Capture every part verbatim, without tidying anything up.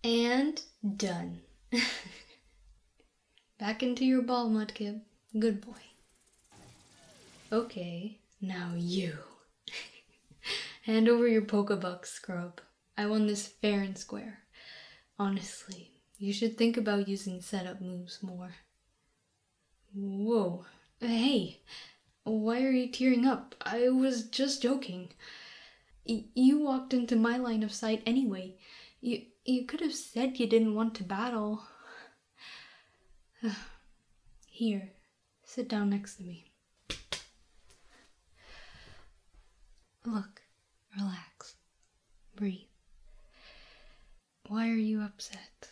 And done. Back into your ball, Mudkip. Good boy. Okay, now you. Hand over your Pokebucks, Scrub. I won this fair and square. Honestly, you should think about using setup moves more. Whoa. Hey, why are you tearing up? I was just joking. Y- you walked into my line of sight anyway. You, you could have said you didn't want to battle. Here, sit down next to me. Look, relax, breathe. Why are you upset?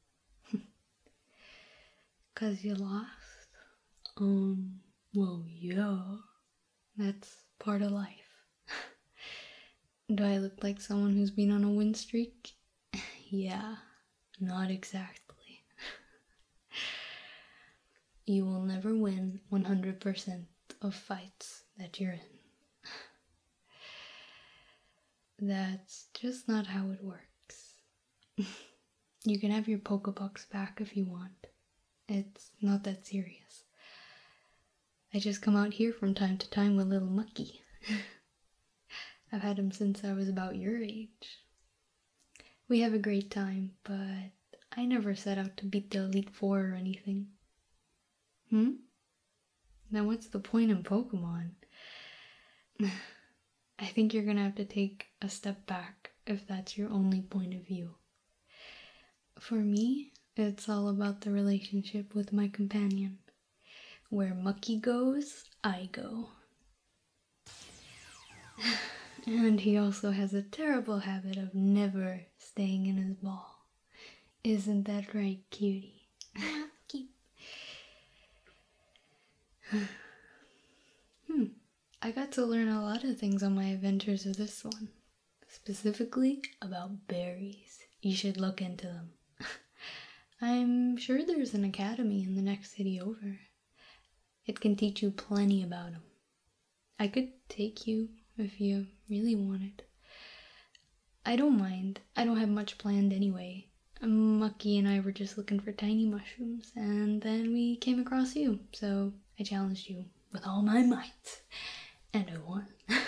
'Cause you lost? Um, well, yeah. That's part of life. Do I look like someone who's been on a win streak? Yeah, not exactly. You will never win one hundred percent of fights that you're in. That's just not how it works. You can have your Pokebucks back if you want. It's not that serious. I just come out here from time to time with little Mucky. I've had him since I was about your age. We have a great time, but I never set out to beat the Elite Four or anything. Hmm? Then what's the point in Pokemon? I think you're gonna have to take a step back if that's your only point of view. For me, it's all about the relationship with my companion. Where Mucky goes, I go. And he also has a terrible habit of never staying in his ball. Isn't that right, cutie? Keep. Hmm. I got to learn a lot of things on my adventures with this one. Specifically about berries. You should look into them. I'm sure there's an academy in the next city over. It can teach you plenty about them. I could take you if you really wanted. I don't mind. I don't have much planned anyway. Mucky and I were just looking for tiny mushrooms, and then we came across you, so I challenged you with all my might. And I won.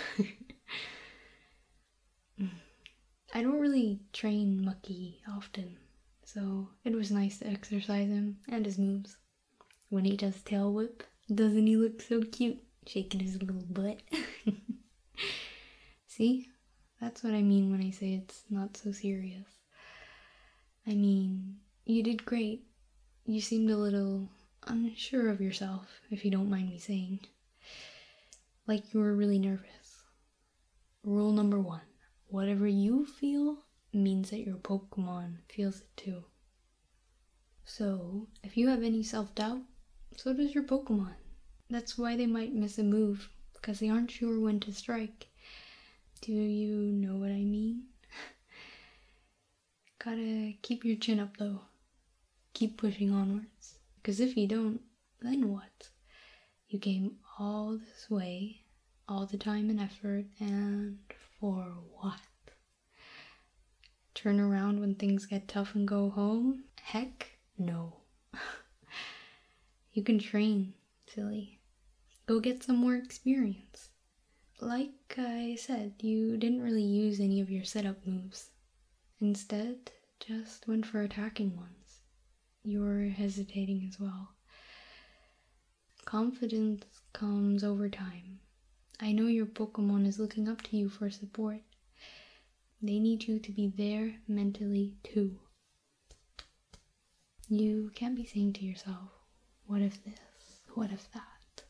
I don't really train Mucky often, so it was nice to exercise him and his moves. When he does tail whip, doesn't he look so cute, shaking his little butt? See? That's what I mean when I say it's not so serious. I mean, you did great. You seemed a little unsure of yourself, if you don't mind me saying. Like you were really nervous. Rule number one. Whatever you feel means that your Pokemon feels it too. So, if you have any self-doubt, so does your Pokemon. That's why they might miss a move, because they aren't sure when to strike. Do you know what I mean? Gotta keep your chin up though. Keep pushing onwards. Because if you don't, then what? You came all this way, all the time and effort, and for what? Turn around when things get tough and go home? Heck no. You can train, silly. Go get some more experience. Like I said, you didn't really use any of your setup moves. Instead, just went for attacking ones. You were hesitating as well. Confidence comes over time. I know your Pokemon is looking up to you for support. They need you to be there mentally too. You can't be saying to yourself, what if this, what if that?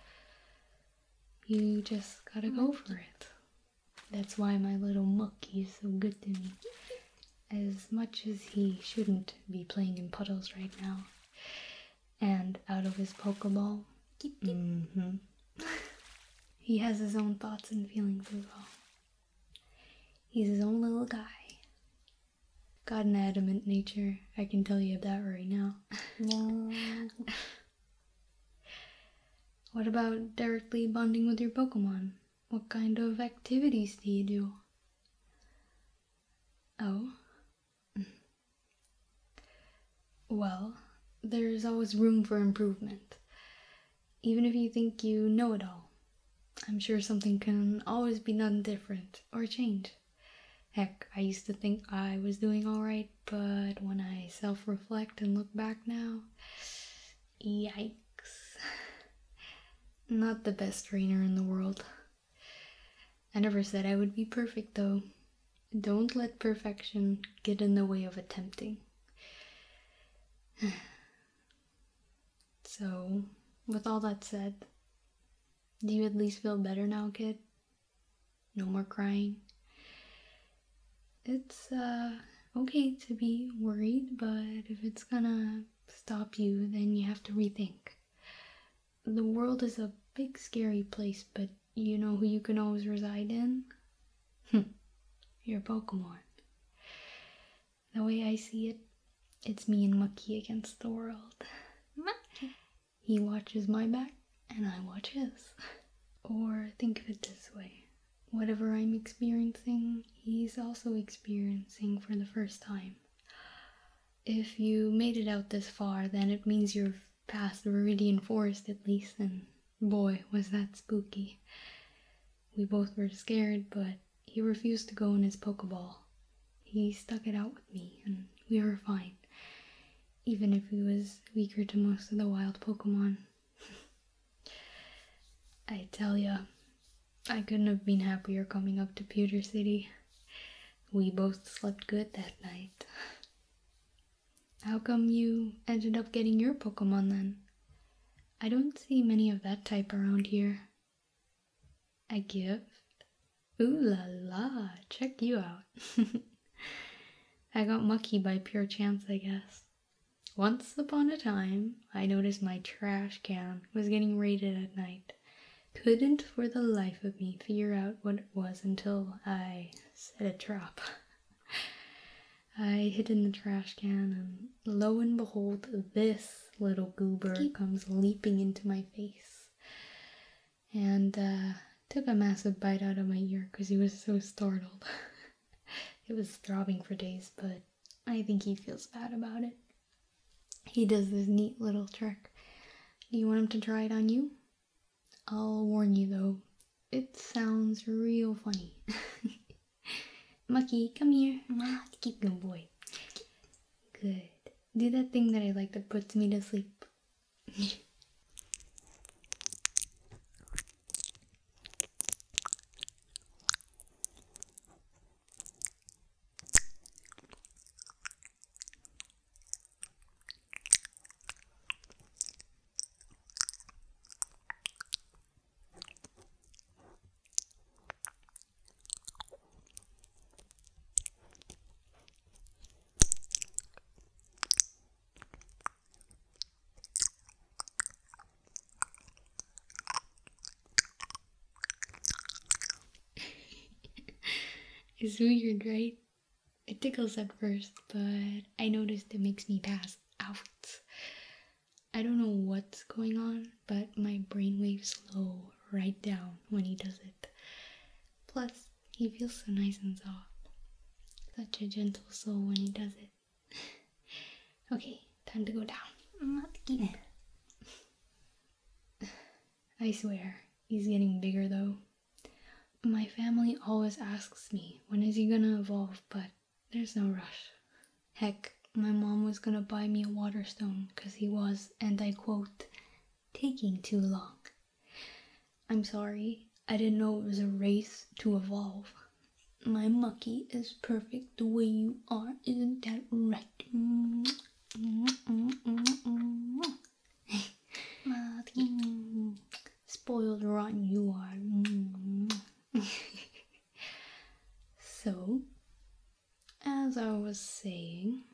You just gotta go for it. That's why my little Mucky is so good to me. As much as he shouldn't be playing in puddles right now. And out of his Pokeball. Mm-hmm. He has his own thoughts and feelings as well. He's his own little guy. Got an adamant nature, I can tell you that right now. No. What about directly bonding with your Pokemon? What kind of activities do you do? Oh? Well, there's always room for improvement. Even if you think you know it all, I'm sure something can always be done different or changed. Heck, I used to think I was doing alright, but when I self-reflect and look back now, yikes. Not the best trainer in the world. I never said I would be perfect though. Don't let perfection get in the way of attempting. So, with all that said, do you at least feel better now, kid? No more crying? It's, uh, okay to be worried, but if it's gonna stop you, then you have to rethink. The world is a big, scary place, but you know who you can always reside in? Your Pokemon. The way I see it, it's me and Mucky against the world. Mucky. He watches my back, and I watch his. Or think of it this way. Whatever I'm experiencing, he's also experiencing for the first time. If you made it out this far, then it means you've passed the Viridian Forest at least, and boy, was that spooky. We both were scared, but he refused to go in his Pokeball. He stuck it out with me, and we were fine. Even if he was weaker to most of the wild Pokemon. I tell ya, I couldn't have been happier coming up to Pewter City. We both slept good that night. How come you ended up getting your Pokemon then? I don't see many of that type around here. A gift? Ooh la la, check you out. I got Mucky by pure chance, I guess. Once upon a time, I noticed my trash can was getting raided at night. Couldn't for the life of me figure out what it was until I set a trap. I hid in the trash can, and lo and behold, this little goober comes leaping into my face. And uh, took a massive bite out of my ear because he was so startled. It was throbbing for days, but I think he feels bad about it. He does this neat little trick. Do you want him to try it on you? I'll warn you though, it sounds real funny. Mucky, come here. Keep good boy. Good. Do that thing that I like that puts me to sleep. It's weird, right? It tickles at first, but I noticed it makes me pass out. I don't know what's going on, but my brainwaves slow right down when he does it. Plus, he feels so nice and soft. Such a gentle soul when he does it. Okay, time to go down. Not again. I swear, he's getting bigger though. My family always asks me, when is he gonna evolve, but there's no rush. Heck, my mom was gonna buy me a water stone because he was, and I quote, taking too long. I'm sorry, I didn't know it was a race to evolve. My Mucky is perfect the way you are, isn't that right? Mm, mm, mm, mm, mm. Mucky. Spoiled rotten you are. Mm. So, as I was saying,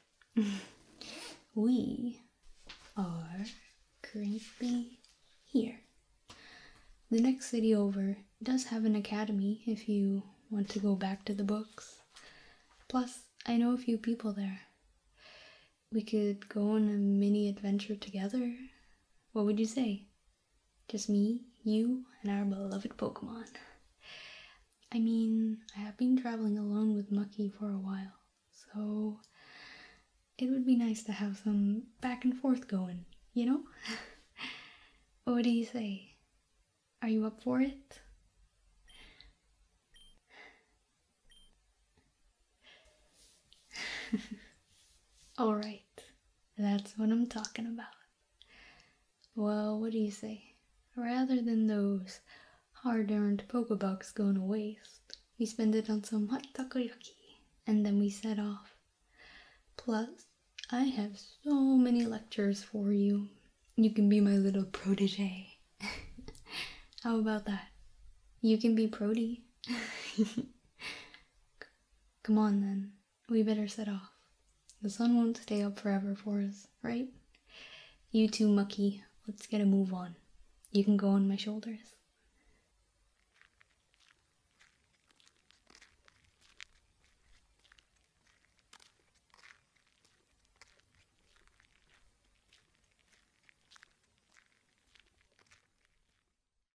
we are currently here. The next city over does have an academy if you want to go back to the books. Plus, I know a few people there. We could go on a mini adventure together. What would you say? Just me, you, and our beloved Pokemon. I mean, I have been traveling alone with Mucky for a while, so it would be nice to have some back and forth going, you know? What do you say? Are you up for it? Alright, that's what I'm talking about. Well, what do you say? Rather than those hard-earned Pokebucks going to waste, we spend it on some hot takoyaki, and then we set off. Plus, I have so many lectures for you. You can be my little protege. How about that? You can be Prody. Come on then, we better set off. The sun won't stay up forever for us, right? You too, Mucky. Let's get a move on. You can go on my shoulders.